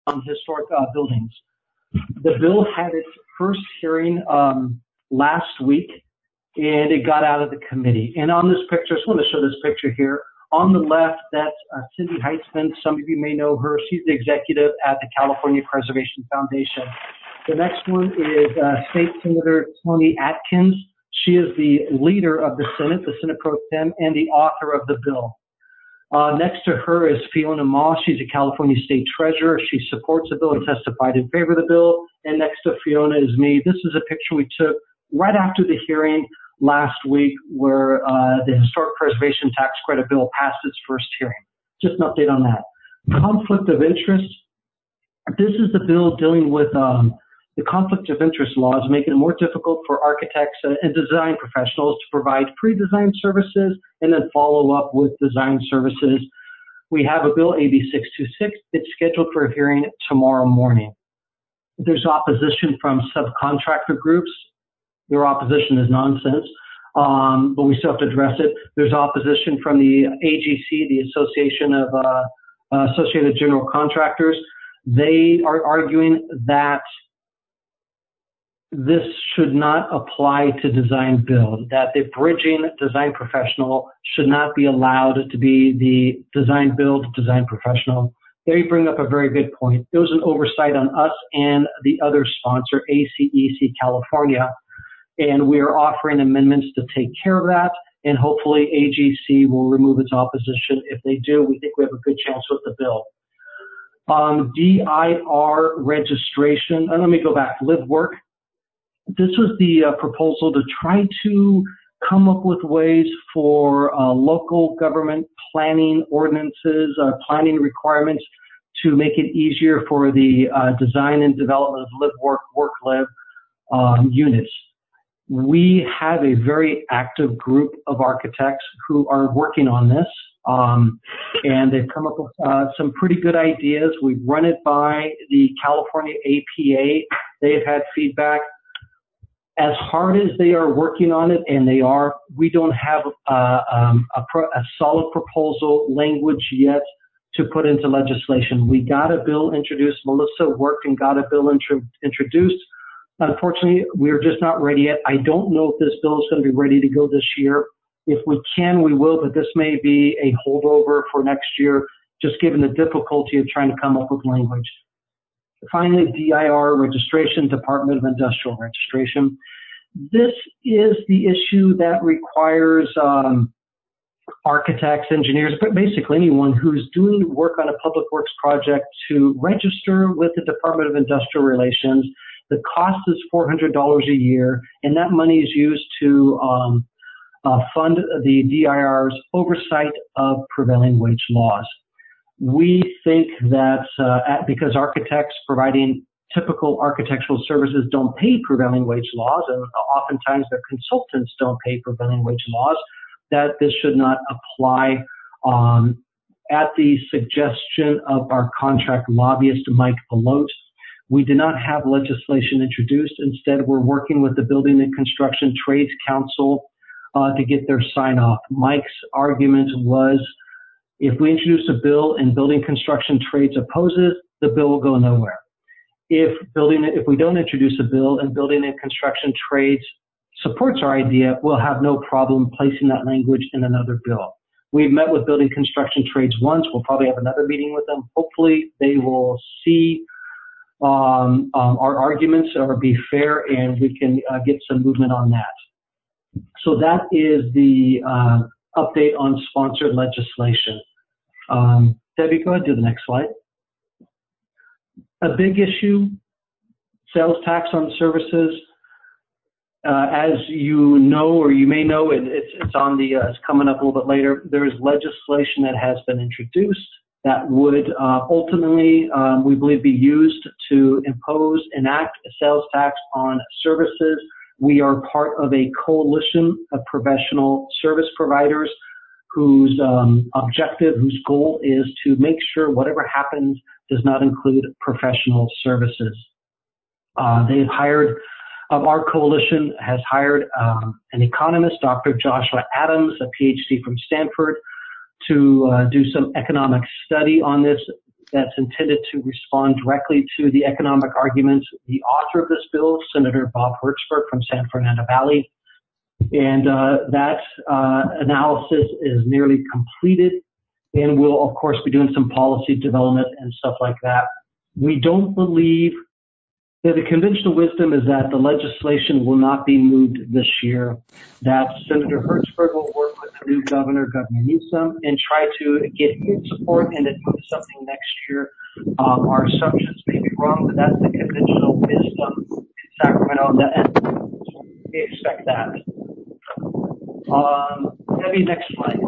on historic buildings. The bill had its first hearing last week, and it got out of the committee. And on this picture, I just want to show this picture here. On the left, that's Cindy Heitzman. Some of you may know her. She's the executive at the California Preservation Foundation. The next one is State Senator Toni Atkins. She is the leader of the Senate Pro Tem, and the author of the bill. Next to her is Fiona Moss. She's a California State Treasurer. She supports the bill and testified in favor of the bill. And next to Fiona is me. This is a picture we took right after the hearing last week where the Historic Preservation Tax Credit Bill passed its first hearing. Just an update on that. Conflict of interest. This is the bill dealing with the conflict of interest laws, making it more difficult for architects and design professionals to provide pre-design services and then follow up with design services. We have a bill, AB 626. It's scheduled for a hearing tomorrow morning. There's opposition from subcontractor groups. Their opposition is nonsense, but we still have to address it. There's opposition from the AGC, the Association of Associated General Contractors. They are arguing that this should not apply to design build, that the bridging design professional should not be allowed to be the design build design professional. They bring up a very good point. There was an oversight on us and the other sponsor, ACEC California, and we are offering amendments to take care of that, and hopefully AGC will remove its opposition. If they do, we think we have a good chance with the bill. DIR registration, let me go back, live work. This was the proposal to try to come up with ways for local government planning ordinances, planning requirements to make it easier for the design and development of live work, work live units. We have a very active group of architects who are working on this, and they've come up with some pretty good ideas. We've run it by the California APA. They've had feedback. As hard as they are working on it, and they are, we don't have a solid proposal language yet to put into legislation. We got a bill introduced. Melissa worked and got a bill introduced. Unfortunately, we're just not ready yet. I don't know if this bill is going to be ready to go this year. If we can, we will, but this may be a holdover for next year, just given the difficulty of trying to come up with language. Finally, DIR registration, Department of Industrial Registration. This is the issue that requires architects, engineers, but basically anyone who's doing work on a public works project to register with the Department of Industrial Relations. The cost is $400 a year, and that money is used to fund the DIR's oversight of prevailing wage laws. We think that because architects providing typical architectural services don't pay prevailing wage laws, and oftentimes their consultants don't pay prevailing wage laws, that this should not apply. At the suggestion of our contract lobbyist, Mike Belote, we did not have legislation introduced. Instead, we're working with the Building and Construction Trades Council to get their sign-off. Mike's argument was, if we introduce a bill and Building Construction Trades opposes, the bill will go nowhere. If we don't introduce a bill and Building and Construction Trades supports our idea, we'll have no problem placing that language in another bill. We've met with Building Construction Trades once. We'll probably have another meeting with them. Hopefully they will see our arguments or be fair, and we can get some movement on that. So that is the update on sponsored legislation. Debbie, go ahead, do the next slide. A big issue, sales tax on services. As you know, or you may know, it's on the, it's coming up a little bit later. There is legislation that has been introduced that would ultimately, we believe, be used to enact a sales tax on services. We are part of a coalition of professional service providers whose objective, whose goal is to make sure whatever happens does not include professional services. They've hired, our coalition has hired an economist, Dr. Joshua Adams, a PhD from Stanford, to do some economic study on this. that's intended to respond directly to the economic arguments. The author of this bill, Senator Bob Hertzberg from San Fernando Valley, and that analysis is nearly completed, and we'll, of course, be doing some policy development and stuff like that. We don't believe that the conventional wisdom is that the legislation will not be moved this year, that Senator Hertzberg will work with the new governor, Governor Newsom, and try to get his support and then move something next year. Our assumptions may be wrong, but that's the conventional wisdom in Sacramento, and we expect that. Maybe next slide.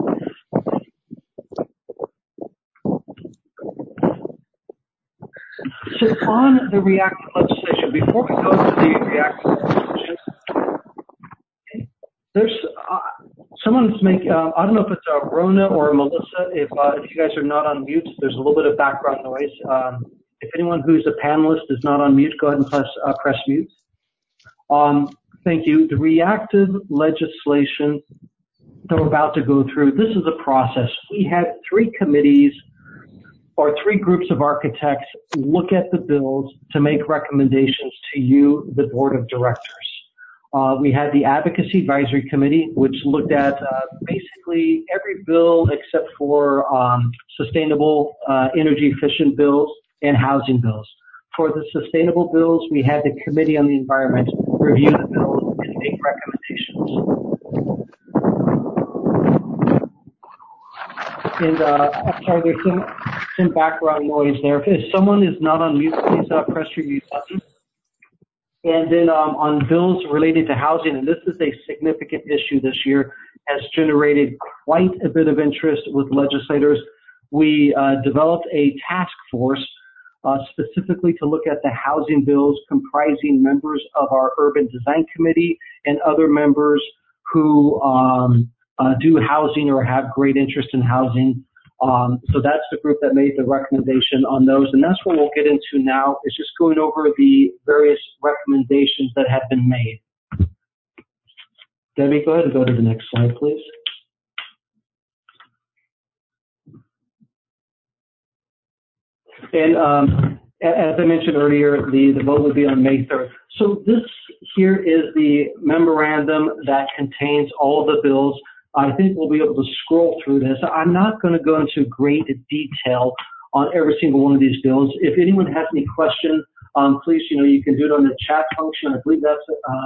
So on the reactive legislation, before we go to the reactive legislation, there's someone's making, I don't know if it's Rona or Melissa, if you guys are not on mute, there's a little bit of background noise. If anyone who's a panelist is not on mute, go ahead and press mute. Thank you. The reactive legislation that we're about to go through, this is a process. We had 3 committees or 3 groups of architects look at the bills to make recommendations to you, the board of directors. We had the Advocacy Advisory Committee, which looked at basically every bill except for sustainable energy efficient bills and housing bills. For the sustainable bills, we had the Committee on the Environment review the bills and make recommendations. And I'm sorry, there's some background noise there. If someone is not on mute, please press your mute button. And then on bills related to housing, and this is a significant issue this year, has generated quite a bit of interest with legislators. We developed a task force specifically to look at the housing bills, comprising members of our Urban Design Committee and other members who do housing or have great interest in housing. So that's the group that made the recommendation on those. And that's what we'll get into now, is just going over the various recommendations that have been made. Debbie, go ahead and go to the next slide, please. And as I mentioned earlier, the vote will be on May 3rd. So this here is the memorandum that contains all of the bills. I think we'll be able to scroll through this. I'm not going to go into great detail on every single one of these bills. If anyone has any questions, please, you can do it on the chat function. I believe that's,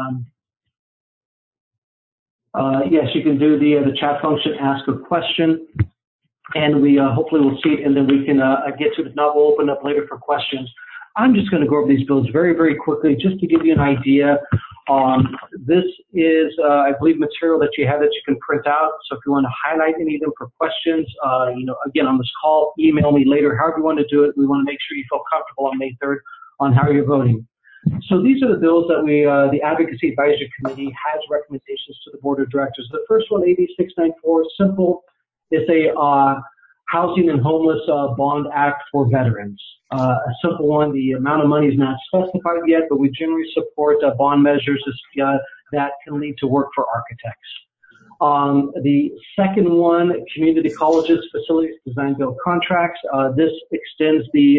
yes, you can do the chat function, ask a question, and we hopefully will see it, and then we can get to it. If not, we'll open up later for questions. I'm just going to go over these bills very, very quickly just to give you an idea. This is, I believe, material that you have that you can print out. So if you want to highlight any of them for questions, again, on this call, email me later, however you want to do it. We want to make sure you feel comfortable on May 3rd on how you're voting. So these are the bills that the Advocacy Advisory Committee has recommendations to the Board of Directors. The first one, AB 694, simple. It's a Housing and Homeless Bond Act for veterans. A simple one. The amount of money is not specified yet, but we generally support bond measures that can lead to work for architects. The second one, community colleges, facilities, design, build contracts. This extends the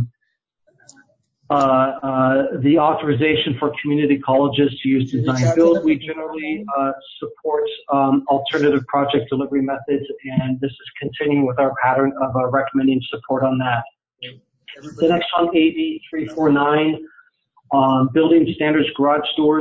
authorization for community colleges to use design build. We generally support alternative project delivery methods, and this is continuing with our pattern of recommending support on that. The next one, AB 349, building standards garage doors.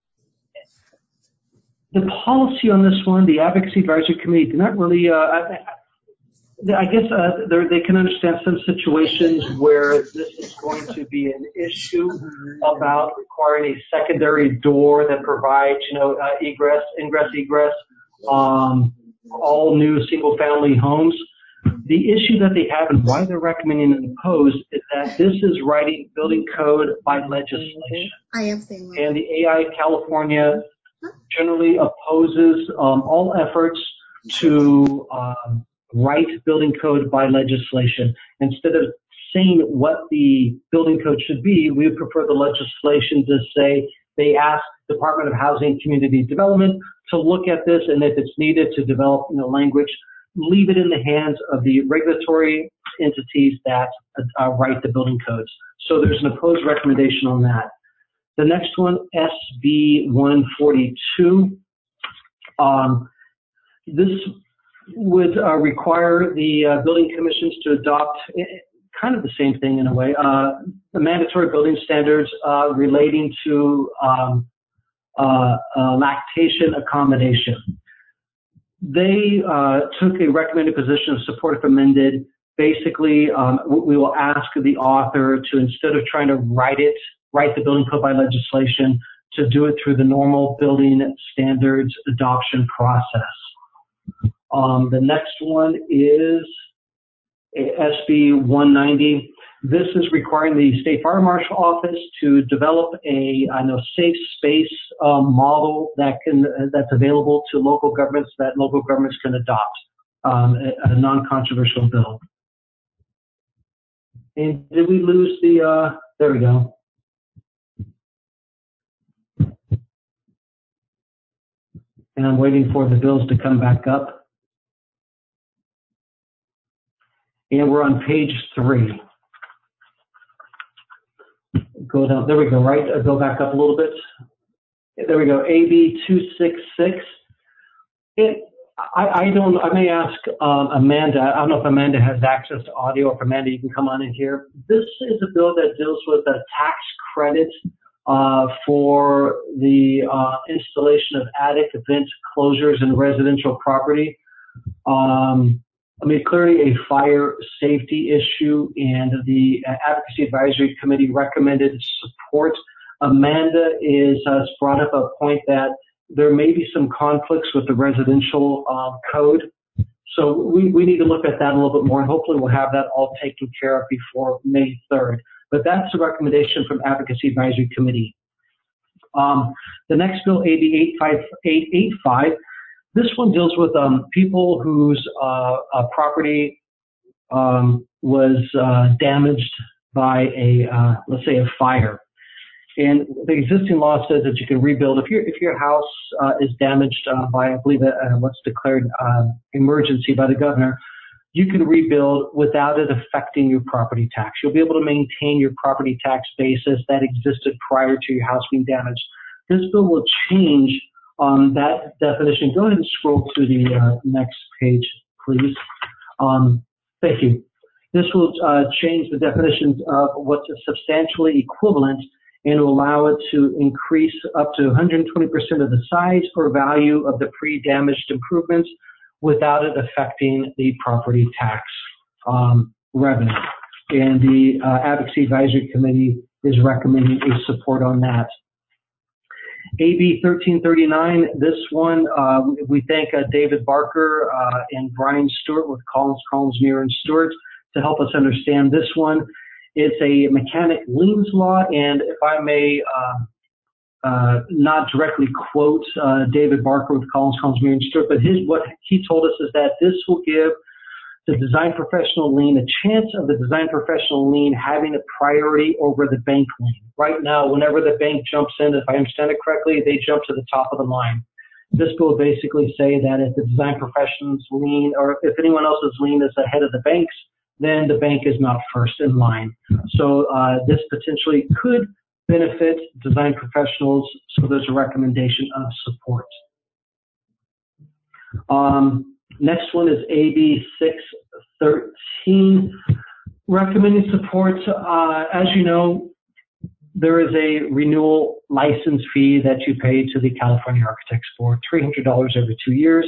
The policy on this one, the Advocacy Advisory Committee did not really, I guess they can understand some situations where this is going to be an issue about requiring a secondary door that provides, ingress, egress, all new single-family homes. The issue that they have and why they're recommending it opposed is that this is writing building code by legislation. And the AI California generally opposes all efforts to write building code by legislation. Instead of saying what the building code should be, we would prefer the legislation to say they ask Department of Housing and Community Development to look at this, and if it's needed, to develop language leave it in the hands of the regulatory entities that write the building codes. So there's an opposed recommendation on that. The next one, SB 142. This would require the building commissions to adopt kind of the same thing in a way, the mandatory building standards relating to lactation accommodation. They took a recommended position of support if amended. Basically, we will ask the author to, instead of trying to write the building code by legislation, to do it through the normal building standards adoption process. The next one is SB 190. This is requiring the State Fire Marshal Office to develop a safe space model that's available to local governments that local governments can adopt, a non-controversial bill. And did we lose the? There we go. And I'm waiting for the bills to come back up. And we're on page 3. Go down. There we go. Right. Go back up a little bit. There we go. AB 266. I may ask Amanda. I don't know if Amanda has access to audio. If Amanda, you can come on in here. This is a bill that deals with a tax credit for the installation of attic vent closures in residential property. Clearly a fire safety issue, and the Advocacy Advisory Committee recommended support. Amanda has brought up a point that there may be some conflicts with the residential code. So we need to look at that a little bit more, and hopefully we'll have that all taken care of before May 3rd. But that's a recommendation from Advocacy Advisory Committee. The next bill, AB 885, this one deals with people whose property was damaged by let's say a fire. And the existing law says that you can rebuild if your house is damaged by, I believe, what's declared emergency by the governor. You can rebuild without it affecting your property tax. You'll be able to maintain your property tax basis that existed prior to your house being damaged. This bill will change that definition. Go ahead and scroll to the next page, please. Thank you. This will change the definitions of what's substantially equivalent and will allow it to increase up to 120% of the size or value of the pre-damaged improvements without it affecting the property tax revenue. And the Advocacy Advisory Committee is recommending a support on that. AB 1339, this one, we thank David Barker and Brian Stewart with Collins, Muir & Stewart to help us understand this one. It's a mechanic liens law, and if I may not directly quote David Barker with Collins, Muir & Stewart, but what he told us is that this will give the design professional lien a chance of the design professional lien having a priority over the bank lien. Right now, whenever the bank jumps in, if I understand it correctly, they jump to the top of the line. This will basically say that if the design professional's lien, or if anyone else's lien is ahead of the bank's, then the bank is not first in line. So this potentially could benefit design professionals, so there's a recommendation of support. Next one is AB 613, recommending support. As you know, there is a renewal license fee that you pay to the California Architects Board, $300 every 2 years.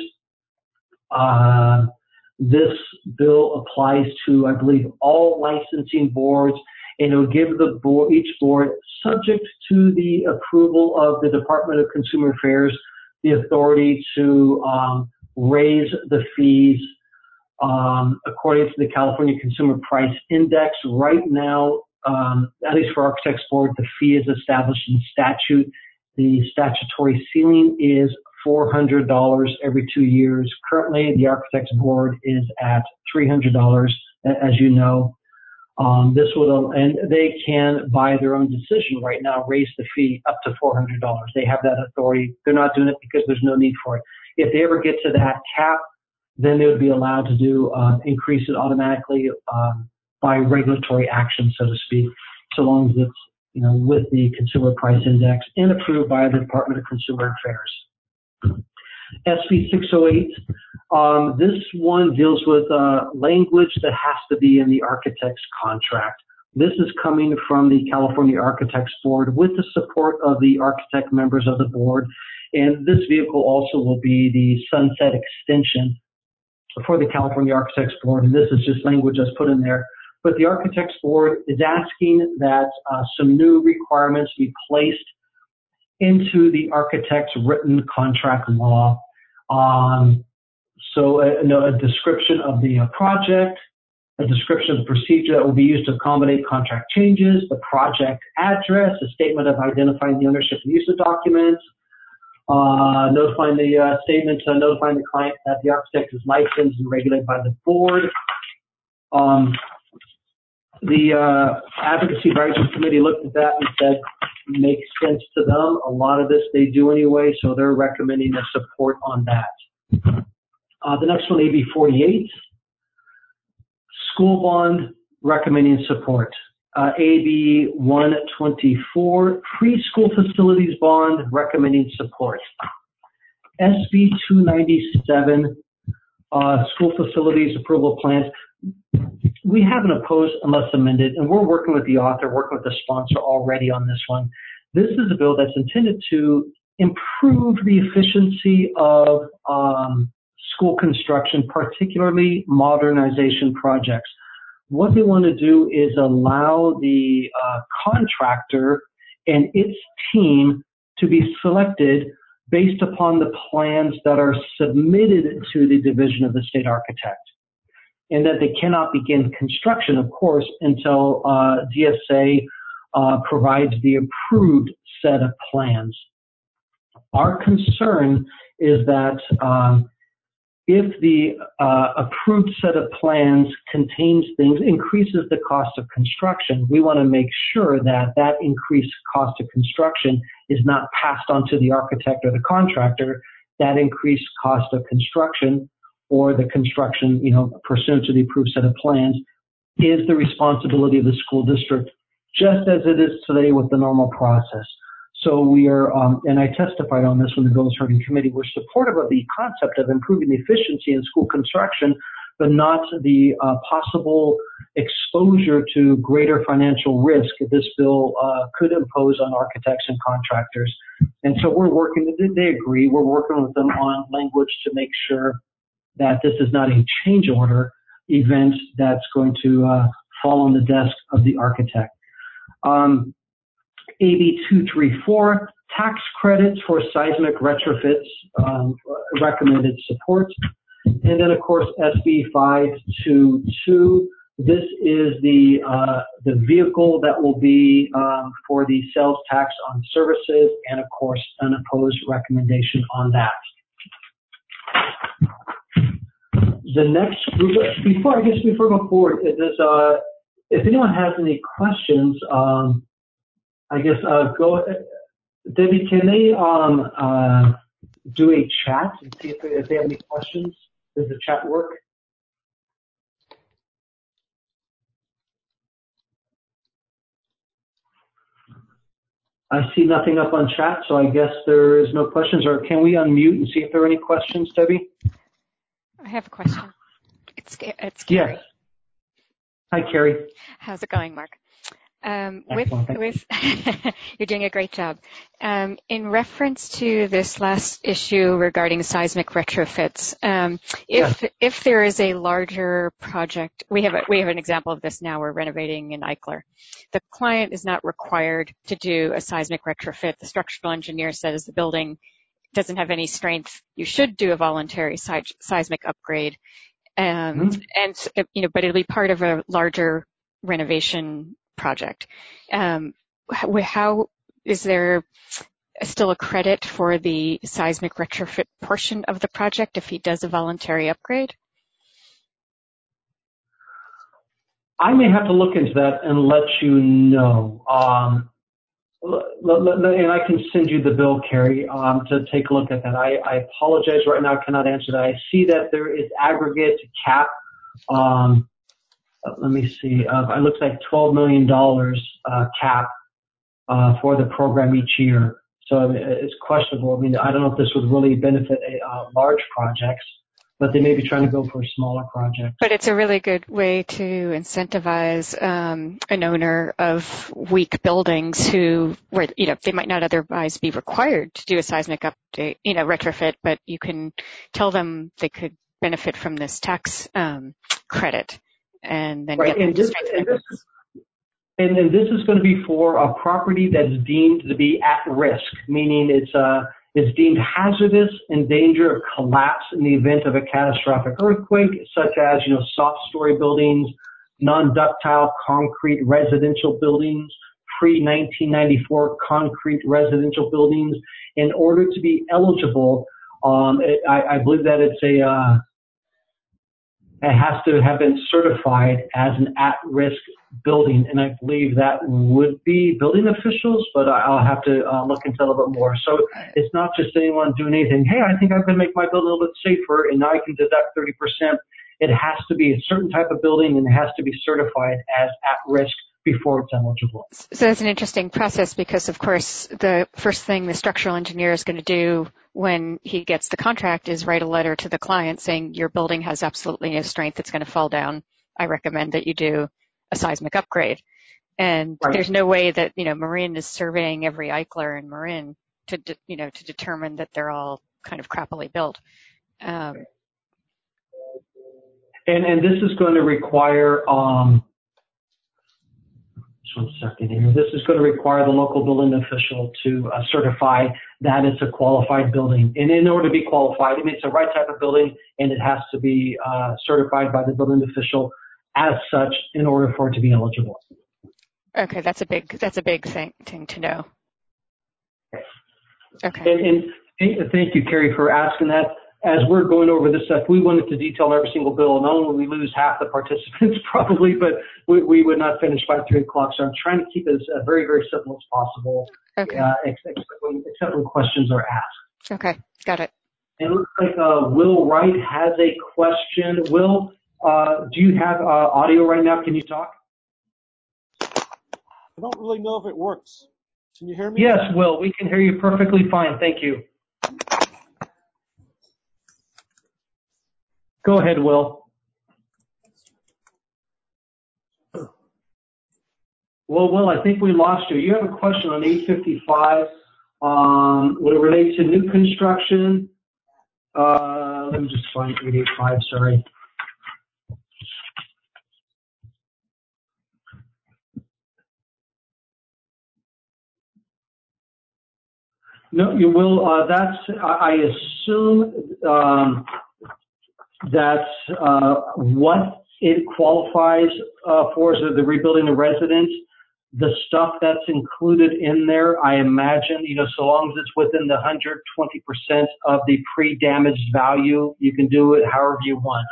This bill applies to, I believe, all licensing boards, and it will give the board, each board, subject to the approval of the Department of Consumer Affairs, the authority to raise the fees according to the California Consumer Price Index. Right now, at least for Architects Board, the fee is established in statute. The statutory ceiling is $400 every 2 years. Currently, the Architects Board is at $300, as you know. This will, and they can, by their own decision right now, raise the fee up to $400. They have that authority. They're not doing it because there's no need for it. If they ever get to that cap, then they would be allowed to do increase it automatically by regulatory action, so to speak, so long as it's with the Consumer Price Index and approved by the Department of Consumer Affairs. SB 608, this one deals with language that has to be in the architect's contract. This is coming from the California Architects Board with the support of the architect members of the board. And this vehicle also will be the sunset extension for the California Architects Board. And this is just language that's put in there. But the Architects Board is asking that some new requirements be placed into the architect's written contract law. So a description of the project, a description of the procedure that will be used to accommodate contract changes, the project address, a statement of identifying the ownership and use of documents, notifying the client that the architect is licensed and regulated by the board. The Advocacy Advisory Committee looked at that and said makes sense to them. A lot of this they do anyway, so they're recommending a support on that. The next one, AB 48, school bond, recommending support. AB 124, preschool facilities bond, recommending support. SB 297, school facilities approval plans. We haven't opposed unless amended, and we're working with the author, working with the sponsor already on this one. This is a bill that's intended to improve the efficiency of school construction, particularly modernization projects. What they want to do is allow the contractor and its team to be selected based upon the plans that are submitted to the Division of the State Architect, and that they cannot begin construction, of course, until DSA provides the approved set of plans. Our concern is that if the approved set of plans contains things, increases the cost of construction, we want to make sure that that increased cost of construction is not passed on to the architect or the contractor. That increased cost of construction or the construction, pursuant to the approved set of plans, is the responsibility of the school district, just as it is today with the normal process. So we are, and I testified on this when the bill was heard in committee, we're supportive of the concept of improving the efficiency in school construction, but not the possible exposure to greater financial risk this bill could impose on architects and contractors. And so we're working, they agree, we're working with them on language to make sure that this is not a change order event that's going to fall on the desk of the architect. AB 234, tax credits for seismic retrofits, recommended support. And then, of course, SB 522. This is the vehicle that will be for the sales tax on services, and of course, an opposed recommendation on that. The next group, before I go forward, if anyone has any questions, I guess go, Debbie. Can they do a chat and see if they have any questions? Does the chat work? I see nothing up on chat, so I guess there is no questions. Or can we unmute and see if there are any questions, Debbie? I have a question. It's Carrie. Yes. Hi, Carrie. How's it going, Mark? You're doing a great job. In reference to this last issue regarding seismic retrofits, if there is a larger project, we have an example of this now. We're renovating in Eichler. The client is not required to do a seismic retrofit. The structural engineer says the building doesn't have any strength. You should do a voluntary seismic upgrade, but it'll be part of a larger renovation project. How is there still a credit for the seismic retrofit portion of the project if he does a voluntary upgrade? I may have to look into that and let you know. And I can send you the bill, Carrie, to take a look at that. I apologize right now, I cannot answer that. I see that there is aggregate cap. Let me see. It looks like $12 million cap for the program each year. So it's questionable. I mean, I don't know if this would really benefit large projects, but they may be trying to go for a smaller project. But it's a really good way to incentivize an owner of weak buildings where they might not otherwise be required to do a seismic update, retrofit, but you can tell them they could benefit from this tax credit, and then right. get them to strengthen their business. And this is going to be for a property that's deemed to be at risk, meaning it's deemed hazardous in danger of collapse in the event of a catastrophic earthquake, such as, soft story buildings, non-ductile concrete residential buildings, pre-1994 concrete residential buildings. In order to be eligible, I believe that it has to have been certified as an at-risk building, and I believe that would be building officials, but I'll have to look into a little bit more. So it's not just anyone doing anything. Hey, I think I can make my building a little bit safer, and now I can deduct 30%. It has to be a certain type of building, and it has to be certified as at-risk before it's eligible. So that's an interesting process because, of course, the first thing the structural engineer is going to do when he gets the contract is write a letter to the client saying your building has absolutely no strength, it's going to fall down. I recommend that you do a seismic upgrade. And right. There's no way that, Marin is surveying every Eichler in Marin to determine that they're all kind of crappily built. And this is going to require, just 1 second here. This is going to require the local building official to certify that it's a qualified building. And in order to be qualified, it's the right type of building, and it has to be certified by the building official as such in order for it to be eligible. Okay, that's a big thing to know. Okay. And thank you, Carrie, for asking that. As we're going over this stuff, we wanted to detail every single bill. Not only would we lose half the participants probably, but we would not finish by 3 o'clock. So I'm trying to keep it as very, very simple as possible, okay. Except when questions are asked. Okay, got it. And it looks like Will Wright has a question. Will, do you have audio right now? Can you talk? I don't really know if it works. Can you hear me? Yes, Will, we can hear you perfectly fine. Thank you. Go ahead, Will. Well, Will, I think we lost you. You have a question on 855. Would it relate to new construction? Let me just find 885, sorry. No, you will. I assume that's what it qualifies for is the rebuilding the residence. The stuff that's included in there, I imagine, so long as it's within the 120% of the pre-damaged value, you can do it however you want.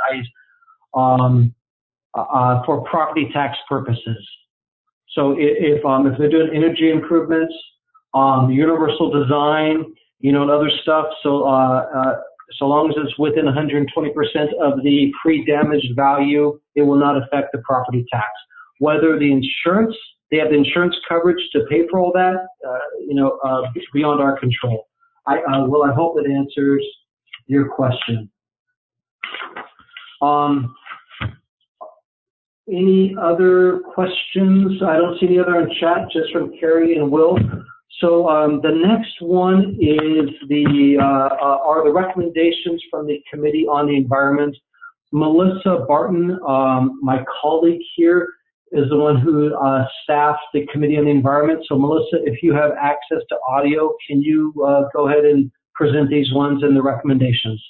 For property tax purposes. So if they're doing energy improvements, universal design, and other stuff, so long as it's within 120% of the pre-damaged value, it will not affect the property tax. Whether they have the insurance coverage to pay for all that, it's beyond our control. I hope it answers your question. Any other questions? I don't see any other in chat, just from Carrie and Will. So the next one is are the recommendations from the Committee on the Environment. Melissa Barton, my colleague here, is the one who staffs the Committee on the Environment. So Melissa, if you have access to audio, can you go ahead and present these ones and the recommendations?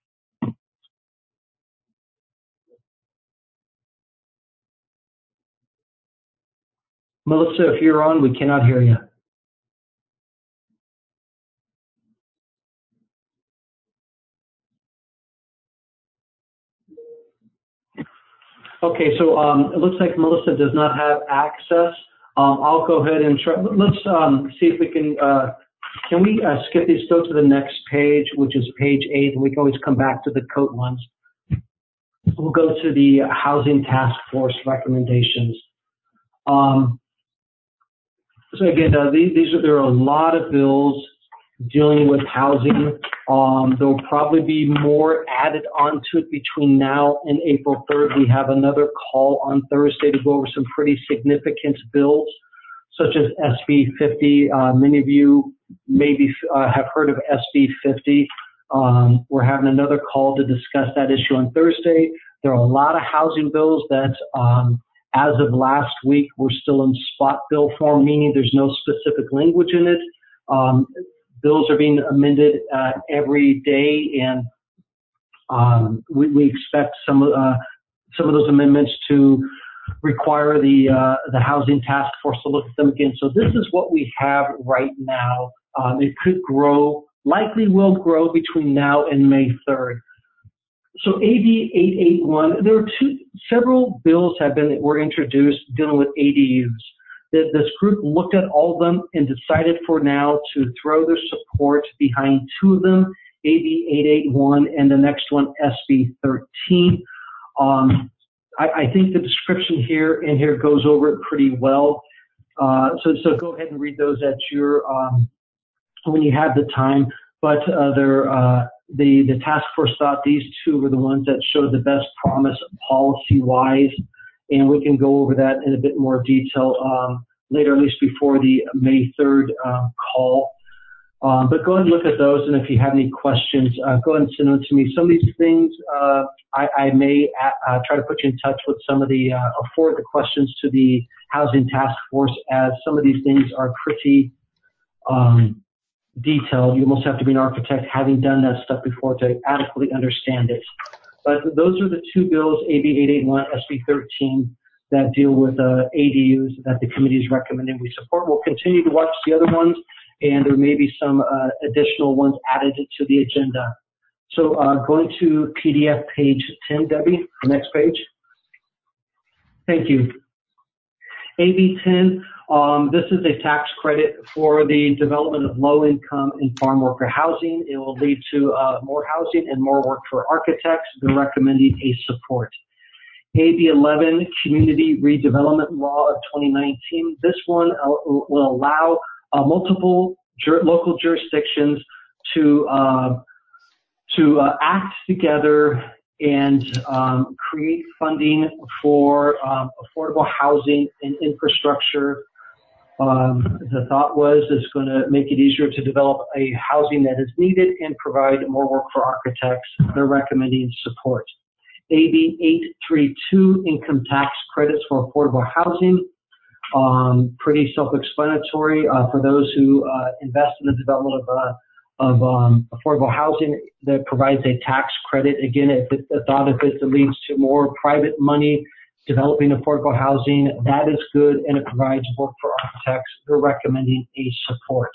Melissa, if you're on, we cannot hear you. Okay, so it looks like Melissa does not have access. I'll go ahead and try. Let's see if we can we skip these, go to the next page, which is page 8, and we can always come back to the COAT ones. We'll go to the Housing Task Force recommendations. So again, there are a lot of bills dealing with housing. There'll probably be more added onto it between now and April 3rd. We have another call on Thursday to go over some pretty significant bills, such as SB 50. Many of you maybe have heard of SB 50. We're having another call to discuss that issue on Thursday. There are a lot of housing bills that, as of last week, were still in spot bill form, meaning there's no specific language in it. Bills are being amended every day, and we expect some of those amendments to require the Housing Task Force to look at them again. So this is what we have right now. It could grow, likely will grow between now and May 3rd. So AB 881, there are several bills were introduced dealing with ADUs. This group looked at all of them and decided for now to throw their support behind two of them, AB 881 and the next one, SB 13. I think the description here goes over it pretty well. So go ahead and read those at your when you have the time. But the task force thought these two were the ones that showed the best promise policy-wise, and we can go over that in a bit more detail later, at least before the May 3rd call. But go ahead and look at those, and if you have any questions, go ahead and send them to me. Some of these things, I may try to put you in touch with some of the, or forward the questions to the Housing Task Force, as some of these things are pretty detailed. You almost have to be an architect having done that stuff before to adequately understand it. But those are the two bills, AB 881, SB 13, that deal with ADUs that the committee is recommending we support. We'll continue to watch the other ones, and there may be some additional ones added to the agenda. So going to PDF page 10, Debbie, the next page. Thank you. AB 10, this is a tax credit for the development of low-income and farm worker housing. It will lead to more housing and more work for architects. They're recommending a support. AB 11, Community Redevelopment Law of 2019. This one will allow multiple local jurisdictions to act together and create funding for affordable housing and infrastructure. The thought was it's going to make it easier to develop a housing that is needed and provide more work for architects. They're recommending support. AB 832, income tax credits for affordable housing. Pretty self-explanatory for those who invest in the development of affordable housing that provides a tax credit. Again, if it leads to more private money developing affordable housing, that is good, and it provides work for architects. They're recommending a support.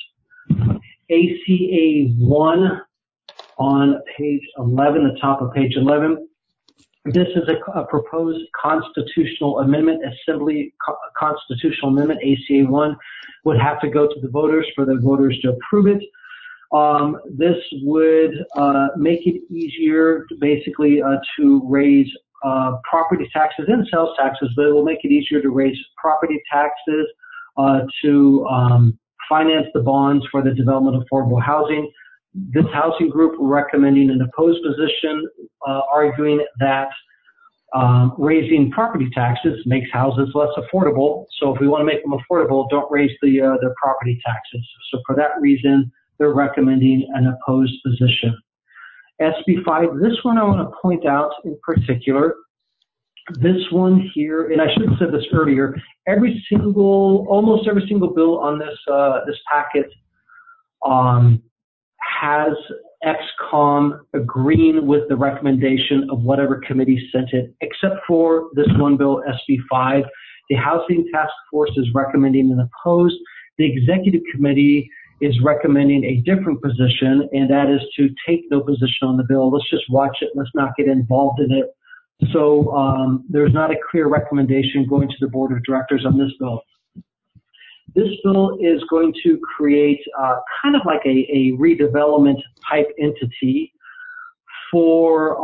ACA 1 on page 11, the top of page 11. This is a proposed constitutional amendment, Assembly Constitutional Amendment, ACA 1, would have to go to the voters for the voters to approve it. This would make it easier, basically, to raise property taxes and sales taxes, but it will make it easier to raise property taxes to finance the bonds for the development of affordable housing. This housing group recommending an opposed position, arguing that raising property taxes makes houses less affordable. So if we want to make them affordable, don't raise the property taxes. So for that reason, they're recommending an opposed position. SB 5, this one I want to point out in particular. This one here, and I should have said this earlier, almost every single bill on this packet has XCOM agreeing with the recommendation of whatever committee sent it, except for this one bill, SB 5. The Housing Task Force is recommending an opposed. The Executive Committee is recommending a different position, and that is to take no position on the bill. Let's just watch it. Let's not get involved in it. So there's not a clear recommendation going to the Board of Directors on this bill. This bill is going to create kind of like a redevelopment type entity for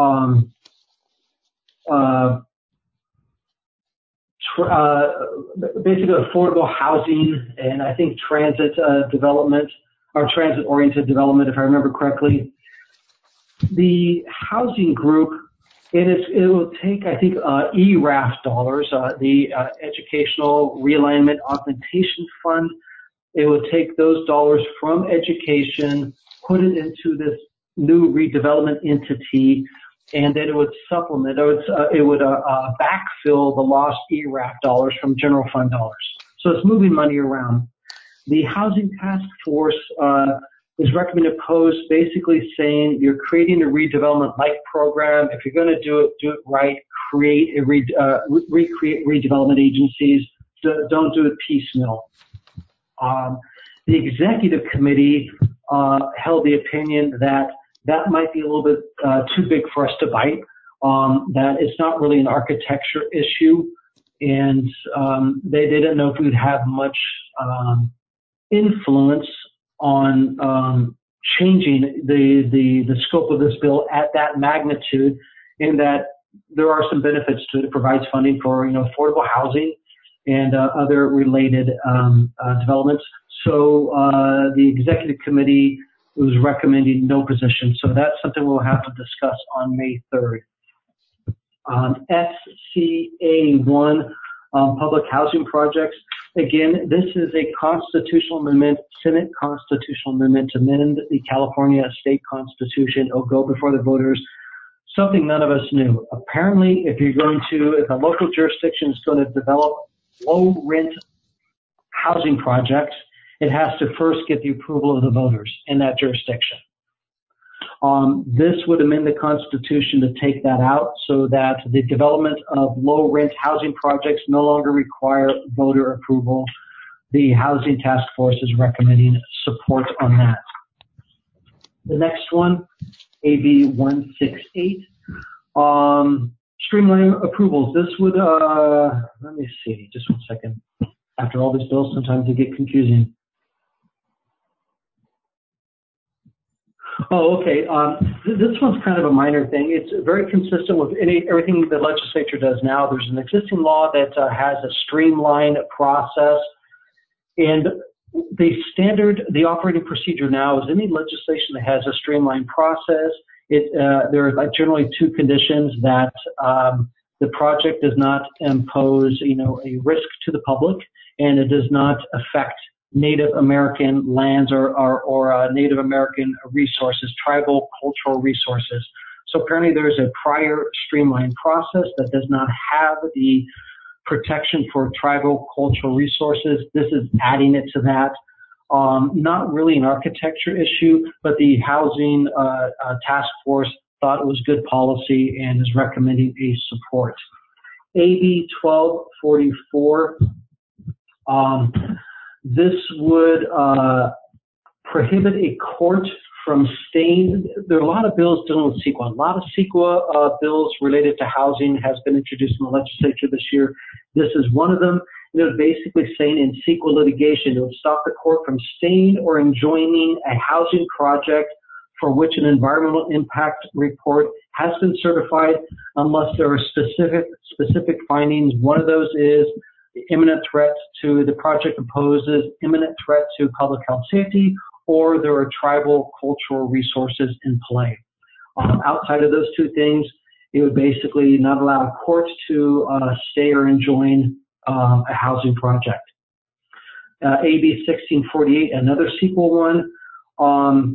basically affordable housing and I think transit development or transit-oriented development, if I remember correctly. The housing group, it will take, I think, ERAF dollars, the Educational Realignment Augmentation Fund. It will take those dollars from education, put it into this new redevelopment entity, and then it would supplement, it would backfill the lost ERAF dollars from general fund dollars. So it's moving money around. The Housing Task Force is recommended post basically saying you're creating a redevelopment-like program. If you're going to do it right. Create recreate redevelopment agencies. Don't do it piecemeal. The executive committee held the opinion that might be a little bit too big for us to bite. That it's not really an architecture issue, and they didn't know if we would have much influence on changing the scope of this bill at that magnitude, in that there are some benefits to it. It provides funding for affordable housing and other related developments. So the executive committee was recommending no position. So that's something we'll have to discuss on May 3rd. SCA1, public housing projects. Again, this is a constitutional amendment, Senate constitutional amendment to amend the California state constitution. It'll go before the voters. Something none of us knew. Apparently, if a local jurisdiction is going to develop low rent housing projects, it has to first get the approval of the voters in that jurisdiction. This would amend the Constitution to take that out so that the development of low rent housing projects no longer require voter approval. The Housing Task Force is recommending support on that. The next one, AB 168, streamline approvals. This would, let me see, just one second. After all these bills, sometimes they get confusing. Oh, okay. This one's kind of a minor thing. It's very consistent with everything the legislature does now. There's an existing law that has a streamlined process, and the operating procedure now is any legislation that has a streamlined process. There are generally two conditions: that the project does not impose, a risk to the public, and it does not affect Native American lands or Native American resources, tribal cultural resources. So apparently there's a prior streamlined process that does not have the protection for tribal cultural resources. This is adding it to that. Not really an architecture issue, but the Housing Task Force thought it was good policy and is recommending a support. AB 1244. This would prohibit a court from staying. There are a lot of bills dealing with CEQA. A lot of CEQA bills related to housing has been introduced in the legislature this year. This is one of them. It was basically saying in CEQA litigation, it would stop the court from staying or enjoining a housing project for which an environmental impact report has been certified unless there are specific findings. One of those is the imminent threat to the project poses imminent threat to public health safety, or there are tribal cultural resources in play. Outside of those two things, it would basically not allow a court to stay or enjoin a housing project. AB 1648, another sequel one.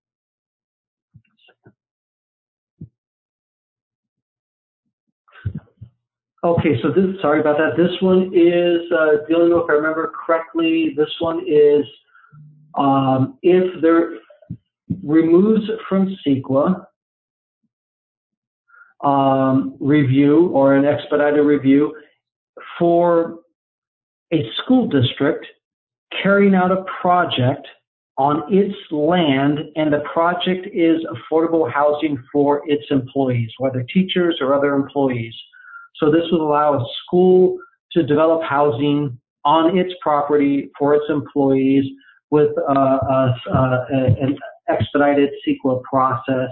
Okay, so sorry about that. This one is dealing with, if I remember correctly, this one is if there removes from CEQA review or an expedited review for a school district carrying out a project on its land, and the project is affordable housing for its employees, whether teachers or other employees. So this would allow a school to develop housing on its property for its employees with an expedited CEQA process.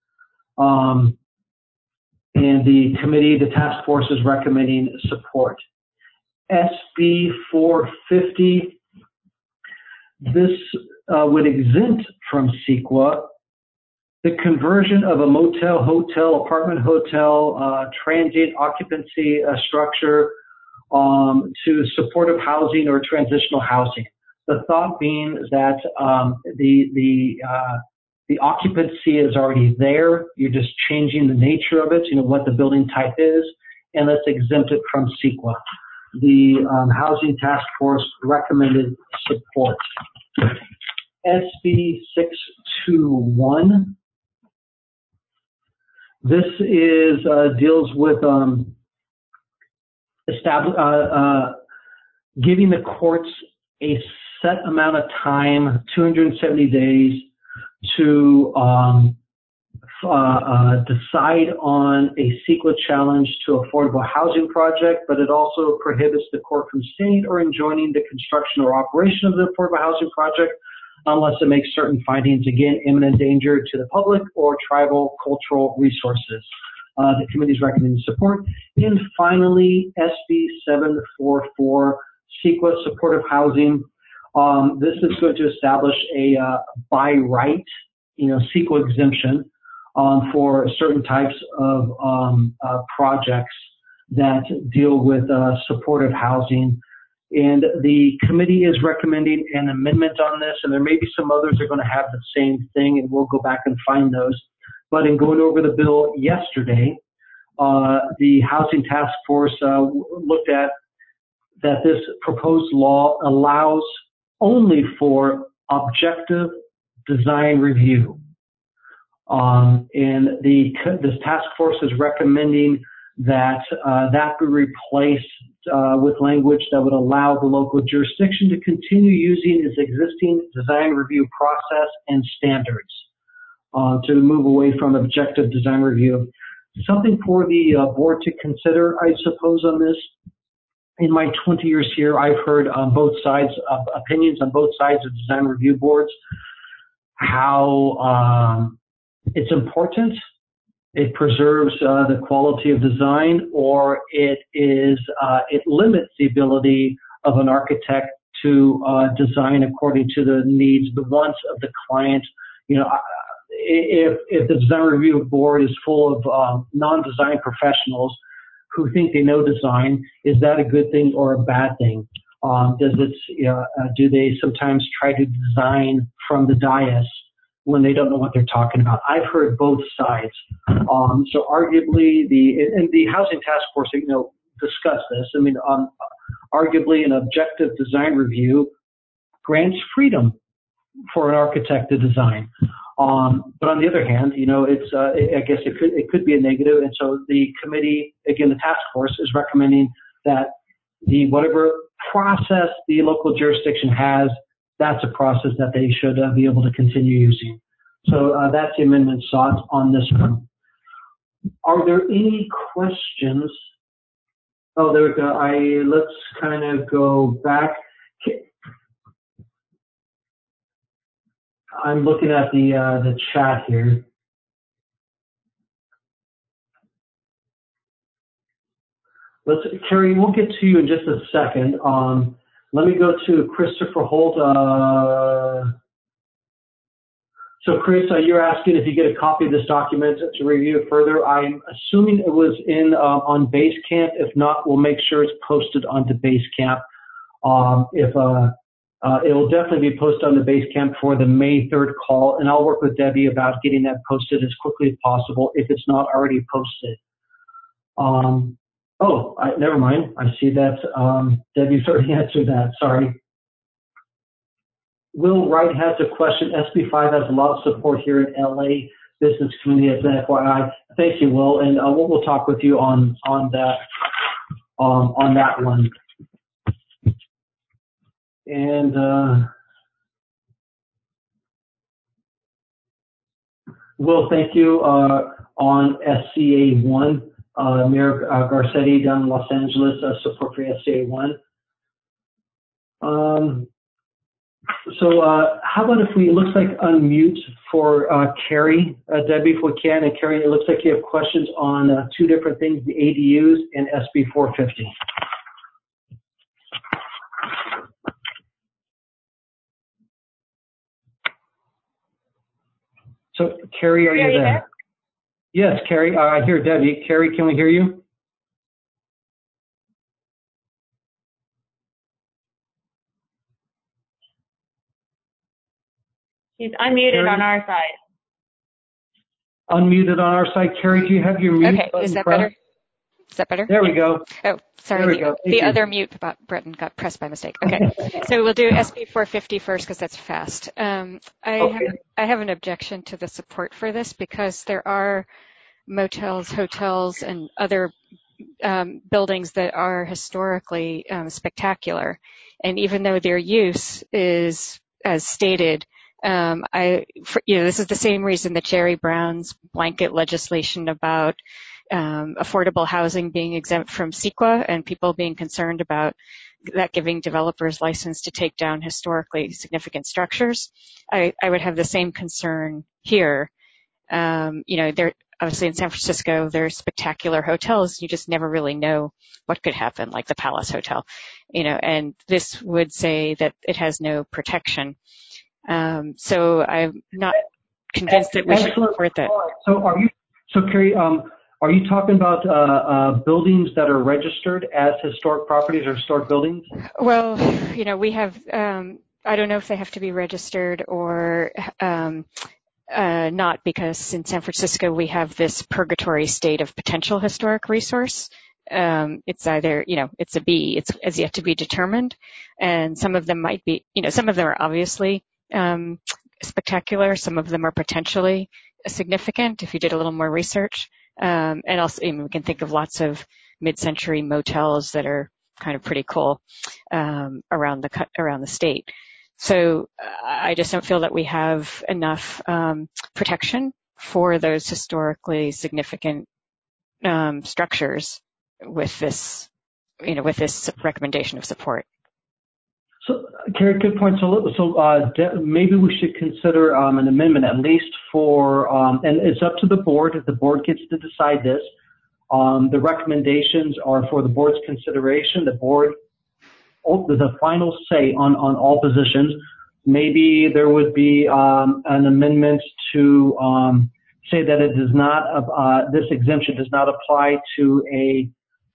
And the committee, the task force, is recommending support. SB 450, this would exempt from CEQA the conversion of a motel, hotel, apartment hotel, transient occupancy structure to supportive housing or transitional housing. The thought being that the occupancy is already there. You're just changing the nature of it, what the building type is, and let's exempt it from CEQA. The Housing Task Force recommended support. SB 621. This is deals with giving the courts a set amount of time, 270 days, to decide on a CEQA challenge to affordable housing project, but it also prohibits the court from staying or enjoining the construction or operation of the affordable housing project unless it makes certain findings, again, imminent danger to the public or tribal cultural resources. The committee's recommending support. And finally, SB 744, CEQA supportive housing. This is going to establish a by right, CEQA exemption for certain types of projects that deal with supportive housing. And the committee is recommending an amendment on this, and there may be some others that are going to have the same thing, and we'll go back and find those. But in going over the bill yesterday, the Housing Task Force looked at that this proposed law allows only for objective design review. And this task force is recommending that that be replaced with language that would allow the local jurisdiction to continue using its existing design review process and standards to move away from objective design review. Something for the board to consider, I suppose, on this. In my 20 years here, I've heard on both sides, opinions on both sides of design review boards, how it's important. It preserves the quality of design, or it limits the ability of an architect to design according to the needs, the wants of the client. If the design review board is full of non-design professionals who think they know design, is that a good thing or a bad thing? Do they sometimes try to design from the dais when they don't know what they're talking about? I've heard both sides. So arguably, the Housing Task Force, discussed this. Arguably, an objective design review grants freedom for an architect to design. But on the other hand, I guess it could be a negative. And so the committee, again, the task force, is recommending that whatever process the local jurisdiction has, that's a process that they should be able to continue using. So that's the amendment sought on this one. Are there any questions? Oh, there we go. Let's kind of go back. I'm looking at the chat here. Carrie, we'll get to you in just a second. Let me go to Christopher Holt. So Chris, you're asking if you get a copy of this document to review it further. I'm assuming it was on Basecamp. If not, we'll make sure it's posted onto Basecamp. It will definitely be posted on the Basecamp for the May 3rd call, and I'll work with Debbie about getting that posted as quickly as possible if it's not already posted. Never mind. I see that Debbie's already answered that. Sorry. Will Wright has a question. SB5 has a lot of support here in LA business community as an FYI. Thank you, Will, and we'll talk with you on that one. And Will, thank you on SCA1. Mayor Garcetti down in Los Angeles, support for SCA1. How about if we, it looks like unmute for Carrie, Debbie, if we can. And Carrie, it looks like you have questions on two different things, the ADUs and SB 450. So, Carrie, are you there? Yes, Carrie, I hear Debbie. Carrie, can we hear you? She's unmuted Carrie? On our side. Unmuted on our side. Carrie, do you have your mute button? Is that better? Is that better? There we go. Oh, sorry. The other mute button got pressed by mistake. Okay. So we'll do SB 450 first because that's fast. I have an objection to the support for this because there are motels, hotels, and other buildings that are historically spectacular. And even though their use is, as stated, this is the same reason that Jerry Brown's blanket legislation about affordable housing being exempt from CEQA and people being concerned about that giving developers license to take down historically significant structures. I would have the same concern here. They're obviously in San Francisco, there's spectacular hotels. You just never really know what could happen, like the Palace Hotel, and this would say that it has no protection. So I'm not convinced that we should support that. So Carrie, are you talking about buildings that are registered as historic properties or historic buildings? Well, we have, I don't know if they have to be registered or not, because in San Francisco we have this purgatory state of potential historic resource. It's either, it's a B, it's as yet to be determined, and some of them might be, some of them are obviously spectacular, some of them are potentially significant if you did a little more research. And also, we can think of lots of mid-century motels that are kind of pretty cool around the state. So I just don't feel that we have enough protection for those historically significant structures with this, with this recommendation of support. So, Carrie, good point. Maybe we should consider an amendment, at least for, and it's up to the board. If the board gets to decide this, the recommendations are for the board's consideration. The board, the final say on all positions. Maybe there would be an amendment to say that it does not, this exemption does not apply to a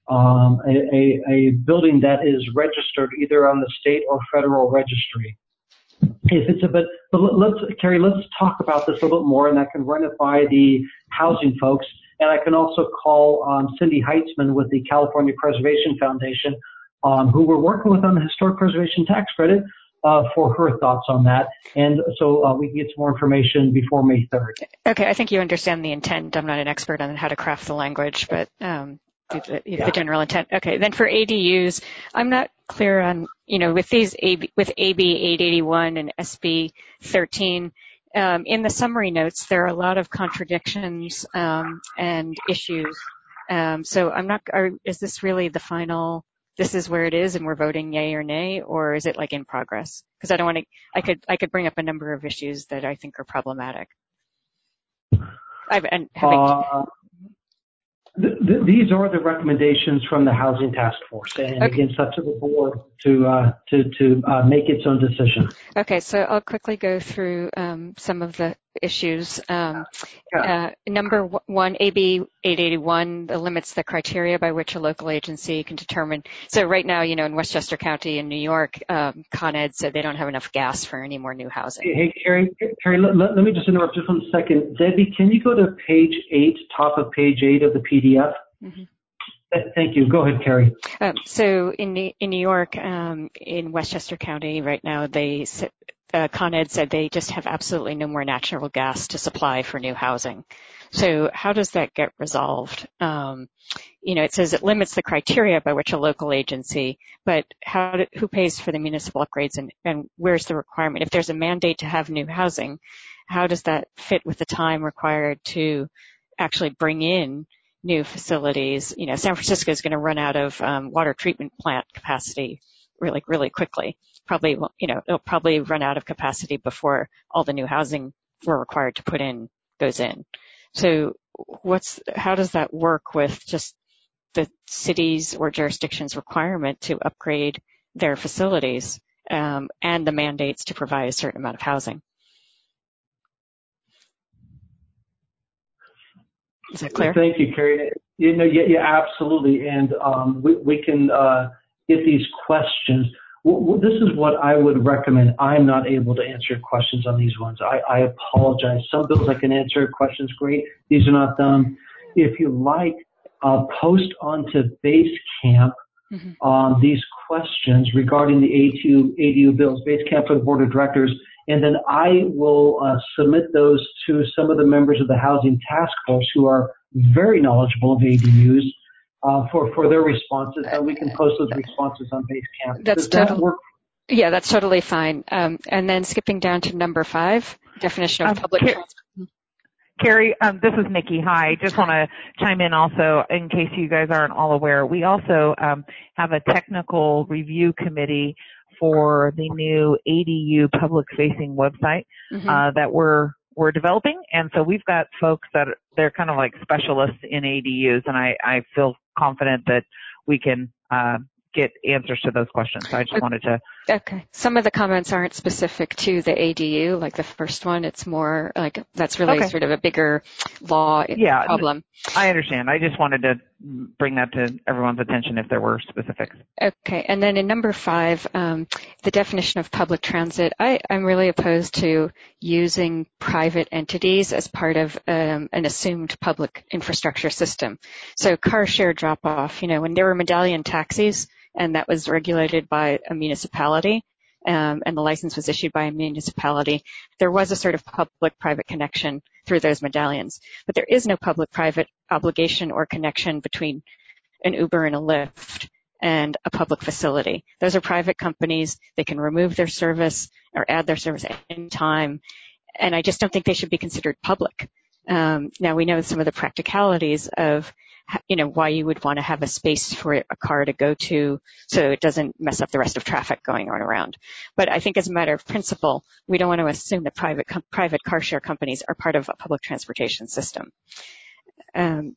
building that is registered either on the state or federal registry. If it's Carrie, let's talk about this a little bit more, and I can run it by the housing folks, and I can also call Cindy Heitzman with the California Preservation Foundation, who we're working with on the historic preservation tax credit, for her thoughts on that. And so we can get some more information before May 3rd. Okay, I think you understand the intent. I'm not an expert on how to craft the language, but the general intent. Okay, then for ADUs, I'm not clear on, with AB 881 and SB 13, in the summary notes, there are a lot of contradictions and issues. So I'm not, is this really the final, this is where it is and we're voting yay or nay, or is it like in progress? Because I don't want to, I could bring up a number of issues that I think are problematic. These are the recommendations from the Housing Task Force, and again, it's up to the board to make its own decision. Okay, so I'll quickly go through some of the issues. Number one, AB 881 limits the criteria by which a local agency can determine. So right now, in Westchester County in New York, Con Ed said they don't have enough gas for any more new housing. Hey, Carrie, let me just interrupt just 1 second. Debbie, can you go to page 8, top of page 8 of the PDF? Mm-hmm. Thank you. Go ahead, Carrie. So in New York, in Westchester County right now, Con Ed said they just have absolutely no more natural gas to supply for new housing. So how does that get resolved? It says it limits the criteria by which a local agency, but who pays for the municipal upgrades and where's the requirement? If there's a mandate to have new housing, how does that fit with the time required to actually bring in new facilities? San Francisco is going to run out of water treatment plant capacity really, really quickly. probably, it'll probably run out of capacity before all the new housing we're required to put in goes in. So how does that work with just the city's or jurisdiction's requirement to upgrade their facilities, and the mandates to provide a certain amount of housing? Is that clear? Thank you, Carrie. Yeah, absolutely. And we can get these questions. This is what I would recommend. I'm not able to answer questions on these ones. I apologize. Some bills I can answer questions, great. These are not them. If you like, post onto Basecamp these questions regarding the ADU bills, Basecamp for the Board of Directors, and then I will submit those to some of the members of the Housing Task Force who are very knowledgeable of ADUs for their responses, and we can post those responses on Basecamp. Does that work? Yeah, that's totally fine. And then skipping down to number 5, definition of public transport. Carrie, this is Nikki. Hi. Just want to chime in also in case you guys aren't all aware. We also have a technical review committee for the new ADU public-facing website that we're developing. And so we've got folks that they're kind of like specialists in ADUs, and I feel confident that we can get answers to those questions. So I just wanted to. Okay. Some of the comments aren't specific to the ADU, like the first one. It's more like that's really sort of a bigger law problem. I understand. I just wanted to bring that to everyone's attention if there were specifics. Okay. And then in number 5, the definition of public transit, I'm really opposed to using private entities as part of an assumed public infrastructure system. So car share drop-off, when there were medallion taxis, and that was regulated by a municipality, and the license was issued by a municipality, there was a sort of public-private connection through those medallions. But there is no public-private obligation or connection between an Uber and a Lyft and a public facility. Those are private companies. They can remove their service or add their service at any time, and I just don't think they should be considered public. Now, we know some of the practicalities of why you would want to have a space for a car to go to so it doesn't mess up the rest of traffic going on around. But I think as a matter of principle, we don't want to assume that private car share companies are part of a public transportation system. Then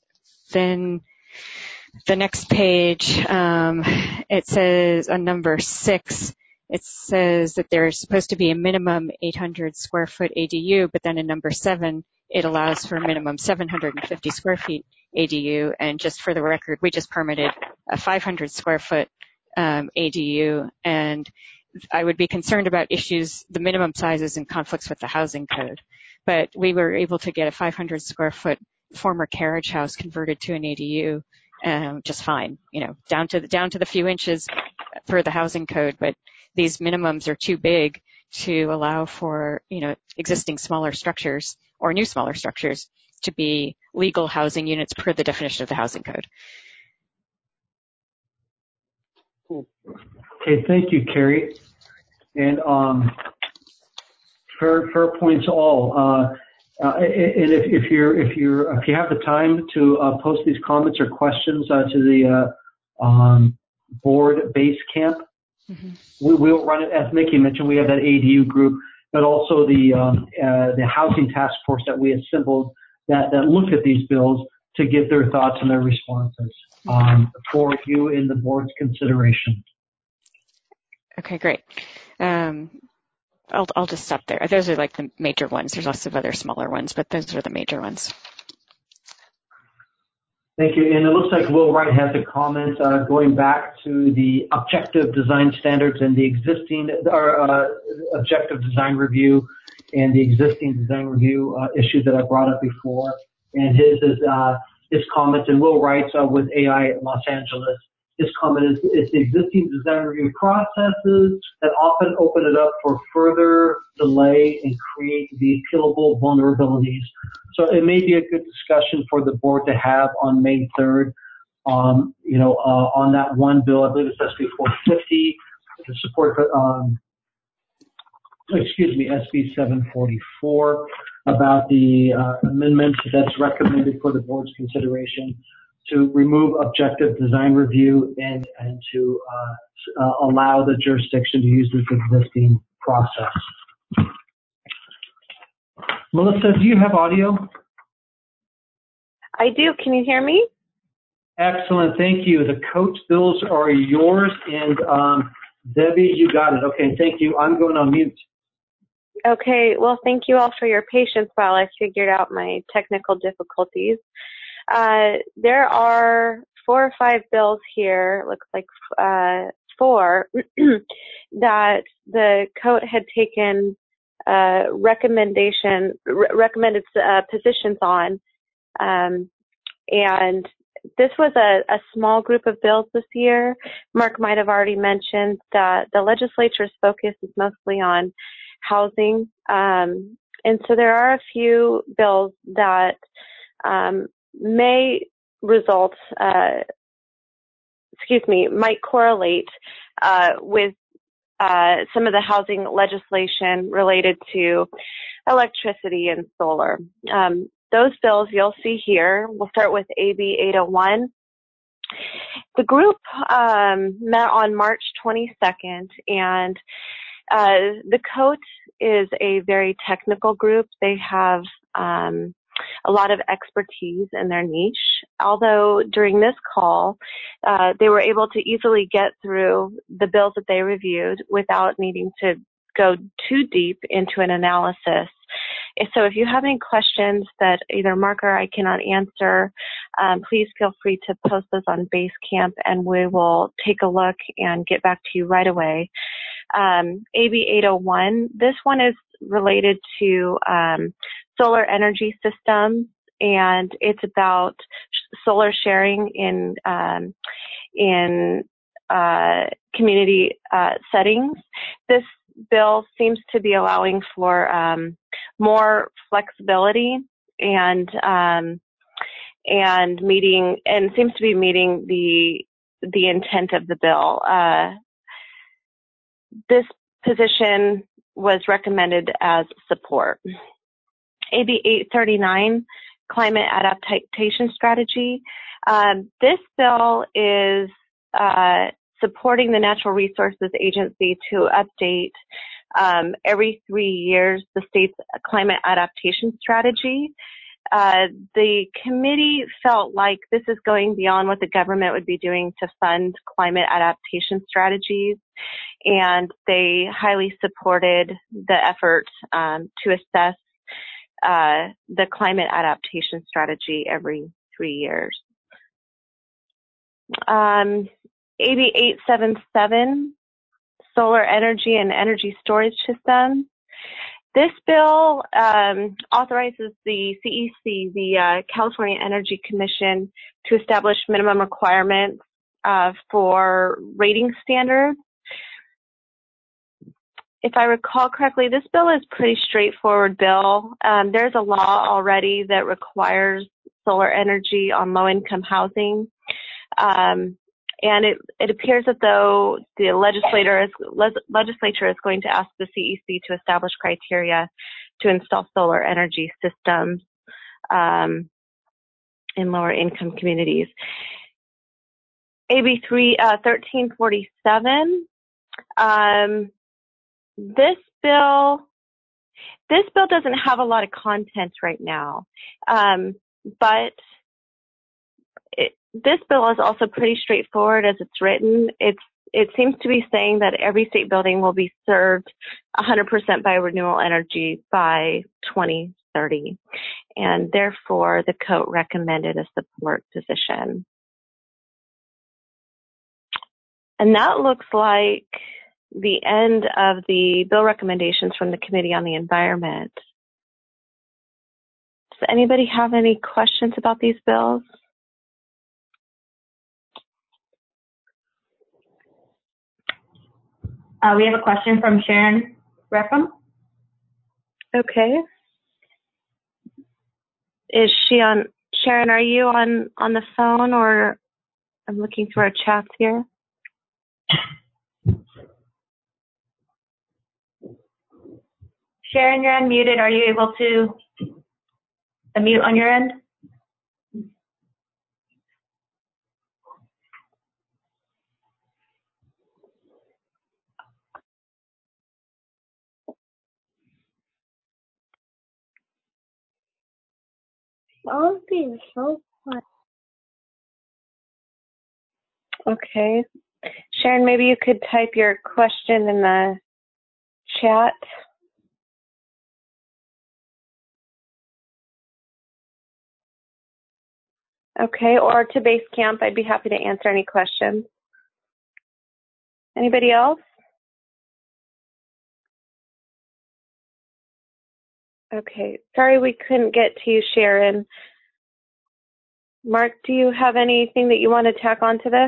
the next page, it says on number 6, it says that there's supposed to be a minimum 800 square foot ADU, but then in number 7, it allows for a minimum 750 square feet ADU. And just for the record, we just permitted a 500 square foot ADU, and I would be concerned about issues, the minimum sizes and conflicts with the housing code. But we were able to get a 500 square foot former carriage house converted to an ADU just fine, down to the few inches for the housing code. But these minimums are too big to allow for, existing smaller structures or new smaller structures to be legal housing units per the definition of the housing code. Okay, thank you, Carrie. And fair points all. And if you have the time to post these comments or questions to the board Basecamp, we'll run it, as Nikki mentioned. We have that ADU group, but also the housing task force that we assembled that look at these bills to give their thoughts and their responses for you in the board's consideration. Okay, great. I'll just stop there. Those are like the major ones. There's lots of other smaller ones, but those are the major ones. Thank you. And it looks like Will Wright has a comment going back to the objective design standards and the existing objective design review and the existing design review issue that I brought up before. And his comment, and Will Wright's with AI Los Angeles. His comment is, it's the existing design review processes that often open it up for further delay and create the appealable vulnerabilities. So it may be a good discussion for the board to have on May 3rd, on that one bill. I believe it's SB 450 to support, SB 744 about the amendment that's recommended for the board's consideration. to remove objective design review and to allow the jurisdiction to use this existing process. Melissa, do you have audio? I do. Can you hear me? Excellent. Thank you. The coach bills are yours. And Debbie, you got it. Okay. Thank you. I'm going on mute. Okay. Well, thank you all for your patience while I figured out my technical difficulties. There are 4 or 5 bills here, looks like 4, that the code had taken recommended positions on. And this was a small group of bills this year. Mark might have already mentioned that the legislature's focus is mostly on housing. And so there are a few bills that might correlate with some of the housing legislation related to electricity and solar. Those bills you'll see here. We'll start with AB 801. The group met on March 22nd, and the COTE is a very technical group. They have a lot of expertise in their niche. Although during this call, they were able to easily get through the bills that they reviewed without needing to go too deep into an analysis. So if you have any questions that either Mark or I cannot answer, please feel free to post those on Basecamp, and we will take a look and get back to you right away. AB 801, this one is related to solar energy systems, and it's about solar sharing in community settings. This bill seems to be allowing for more flexibility and seems to be meeting the intent of the bill. This position was recommended as support. AB 839, Climate Adaptation Strategy. This bill is supporting the Natural Resources Agency to update every 3 years the state's climate adaptation strategy. The committee felt like this is going beyond what the government would be doing to fund climate adaptation strategies, and they highly supported the effort to assess the climate adaptation strategy every 3 years. AB 877, Solar Energy and Energy Storage System. This bill authorizes the CEC, the California Energy Commission, to establish minimum requirements for rating standards. If I recall correctly, this bill is a pretty straightforward bill. There's a law already that requires solar energy on low-income housing. And it appears as though the legislature is going to ask the CEC to establish criteria to install solar energy systems in lower income communities. AB 1347. This bill doesn't have a lot of content right now, but this bill is also pretty straightforward as it's written. It seems to be saying that every state building will be served 100% by renewable energy by 2030, and therefore the COTE recommended a support position. And that looks like the end of the bill recommendations from the Committee on the Environment. Does anybody have any questions about these bills? We have a question from Sharon Reckham. Okay. Is she on? Sharon, are you on the phone, or I'm looking through our chats here? Sharon, you're unmuted. Are you able to unmute on your end? All being so fun. Okay. Sharon, maybe you could type your question in the chat. Okay, or to Basecamp, I'd be happy to answer any questions. Anybody else? Okay, sorry we couldn't get to you, Sharon. Mark, do you have anything that you want to tack on to this?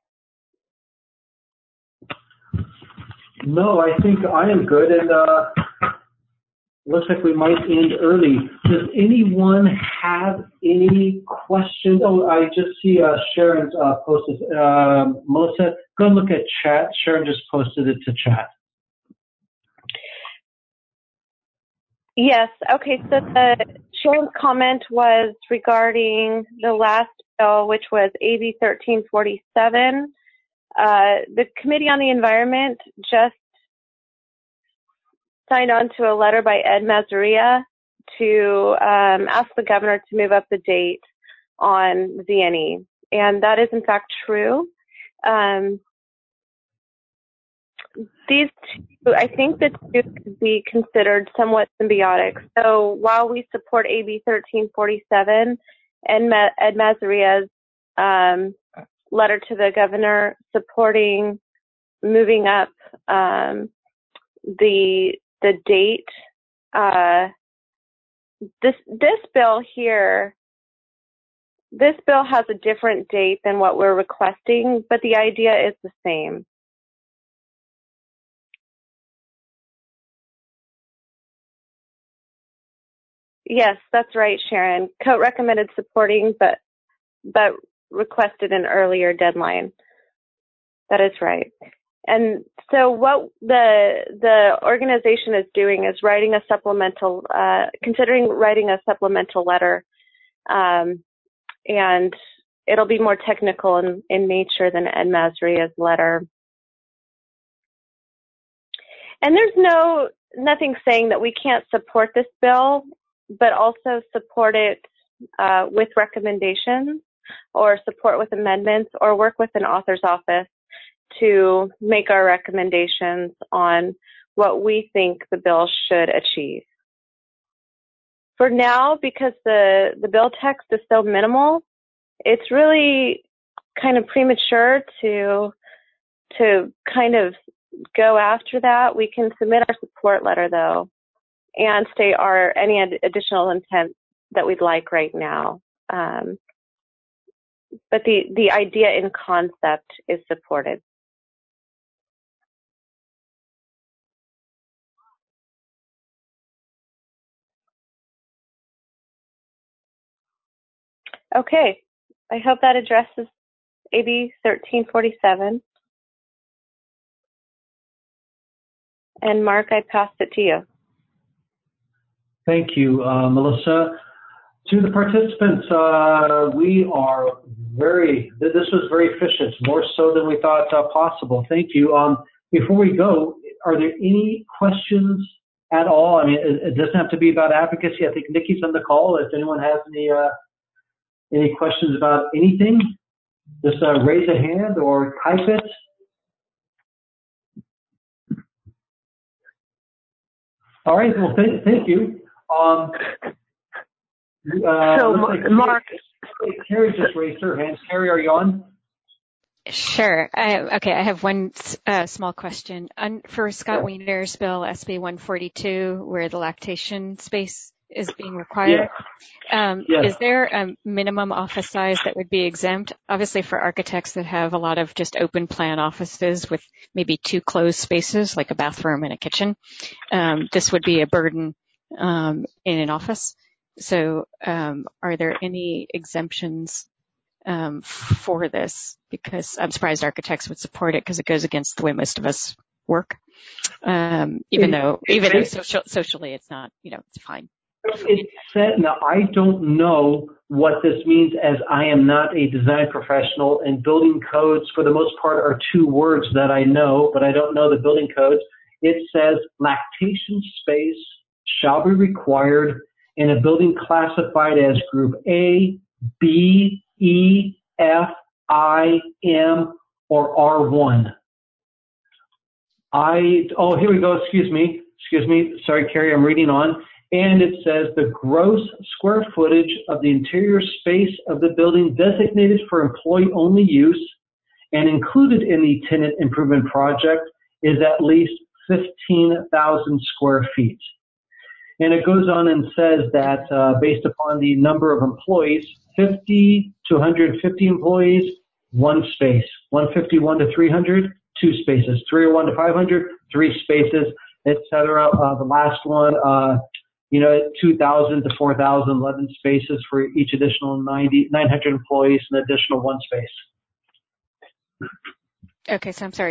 No, I think I am good, and looks like we might end early. Does anyone have any questions? Oh, I just see Sharon's posted. Melissa, go and look at chat. Sharon just posted it to chat. Yes. Okay. So Sharon's comment was regarding the last bill, which was AB 1347. The Committee on the Environment just signed on to a letter by Ed Mazaria to ask the governor to move up the date on ZNE. And that is in fact true. These two, I think the two could be considered somewhat symbiotic. So while we support AB 1347 and Ed Mazaria's letter to the governor supporting moving up the date, this bill here, this bill has a different date than what we're requesting, but the idea is the same. Yes, that's right, Sharon. COAT recommended supporting, but requested an earlier deadline. That is right. And so what the organization is doing is writing a supplemental, considering writing a supplemental letter, and it'll be more technical in nature than Ed Mazaria's letter. And there's nothing saying that we can't support this bill, but also support it with recommendations or support with amendments or work with an author's office to make our recommendations on what we think the bill should achieve. For now, because the bill text is so minimal, it's really kind of premature to kind of go after that. We can submit our support letter though and state any additional intent that we'd like right now. But the idea in concept is supported. Okay, I hope that addresses AB 1347. And Mark, I passed it to you. Thank you, Melissa. To the participants, this was very efficient, more so than we thought possible. Thank you. Before we go, are there any questions at all? I mean, it doesn't have to be about advocacy. I think Nikki's on the call. If anyone has any questions about anything, just raise a hand or type it. All right. Well, thank you. Mark, Carrie just raised her hand. Carrie, are you on? Sure. Okay, I have one small question. For Scott Wiener's bill, SB 142, where the lactation space is being required, is there a minimum office size that would be exempt? Obviously, for architects that have a lot of just open plan offices with maybe two closed spaces, like a bathroom and a kitchen, this would be a burden in an office. So are there any exemptions for this? Because I'm surprised architects would support it because it goes against the way most of us work. Even though socially it's not, it's fine. It said, now I don't know what this means as I am not a design professional, and building codes for the most part are two words that I know, but I don't know the building codes. It says lactation space shall be required in a building classified as Group A, B, E, F, I, M, or R1. Here we go. Excuse me. Sorry, Carrie, I'm reading on. And it says the gross square footage of the interior space of the building designated for employee-only use and included in the tenant improvement project is at least 15,000 square feet. And it goes on and says that based upon the number of employees, 50 to 150 employees, one space. 151 to 300, two spaces. 301 to 500, three spaces, etc. The last one, 2,000 to 4,000, 11 spaces for each additional 900 employees, an additional one space. Okay, so I'm sorry,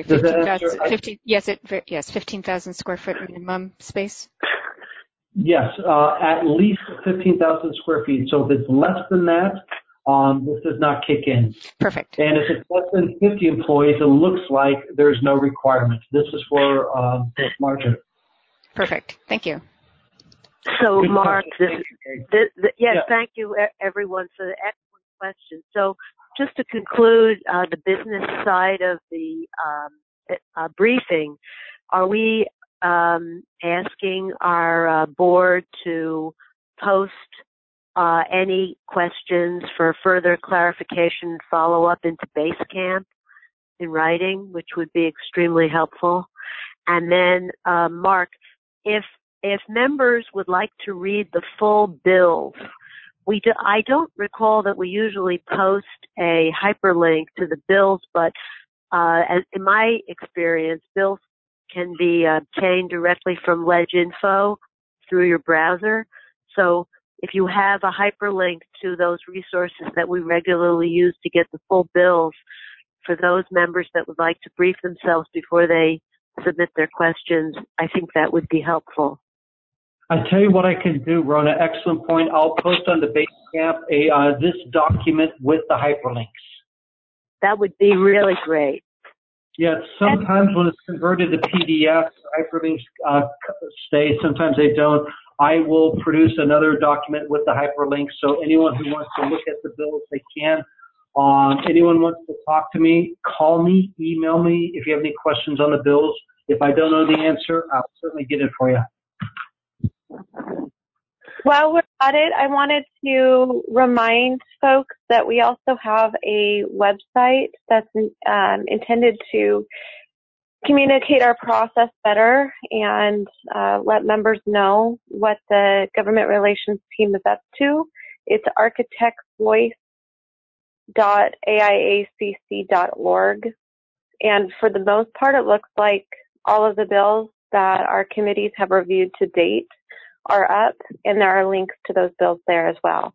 15,000 square foot minimum space? Yes, at least 15,000 square feet. So if it's less than that, this does not kick in. Perfect. And if it's less than 50 employees, it looks like there's no requirement. This is for larger. Perfect. Thank you. So, Good Mark, yes, thank you, everyone, for the excellent question. So, just to conclude the business side of the briefing, are we asking our board to post any questions for further clarification, follow up into Basecamp in writing, which would be extremely helpful? And then, Mark, if members would like to read the full bills, I don't recall that we usually post a hyperlink to the bills, but as in my experience, bills can be obtained directly from LegInfo through your browser. So if you have a hyperlink to those resources that we regularly use to get the full bills for those members that would like to brief themselves before they submit their questions, I think that would be helpful. I tell you what I can do, Rona. Excellent point. I'll post on the Basecamp this document with the hyperlinks. That would be really great. Yeah, sometimes when it's converted to PDF, hyperlinks stay. Sometimes they don't. I will produce another document with the hyperlinks, so anyone who wants to look at the bills, they can. Anyone wants to talk to me, call me, email me if you have any questions on the bills. If I don't know the answer, I'll certainly get it for you. While we're at it, I wanted to remind folks that we also have a website that's intended to communicate our process better and let members know what the government relations team is up to. It's architectsvoice.aiacc.org. And for the most part, it looks like all of the bills that our committees have reviewed to date are up, and there are links to those bills there as well.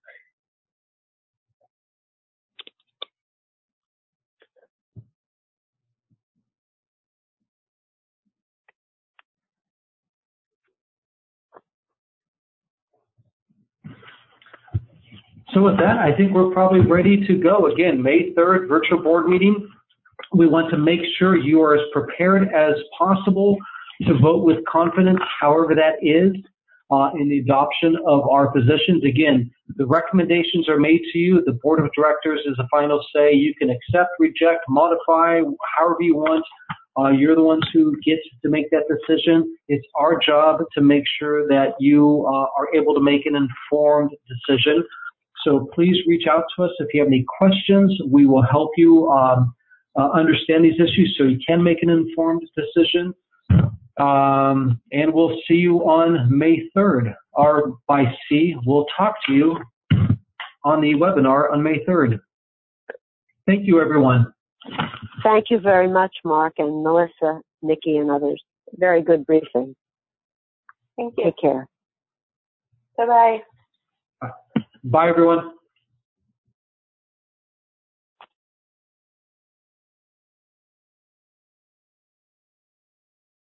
So with that, I think we're probably ready to go. Again, May 3rd, virtual board meeting. We want to make sure you are as prepared as possible to vote with confidence, however that is, in the adoption of our positions. Again, the recommendations are made to you. The board of directors is the final say. You can accept, reject, modify, however you want. You're the ones who get to make that decision. It's our job to make sure that you are able to make an informed decision. So please reach out to us if you have any questions. We will help you understand these issues so you can make an informed decision. And we'll see you on May 3rd. Or by C, we'll talk to you on the webinar on May 3rd. Thank you, everyone. Thank you very much, Mark and Melissa, Nikki, and others. Very good briefing. Thank you. Take care. Bye-bye. Bye, everyone.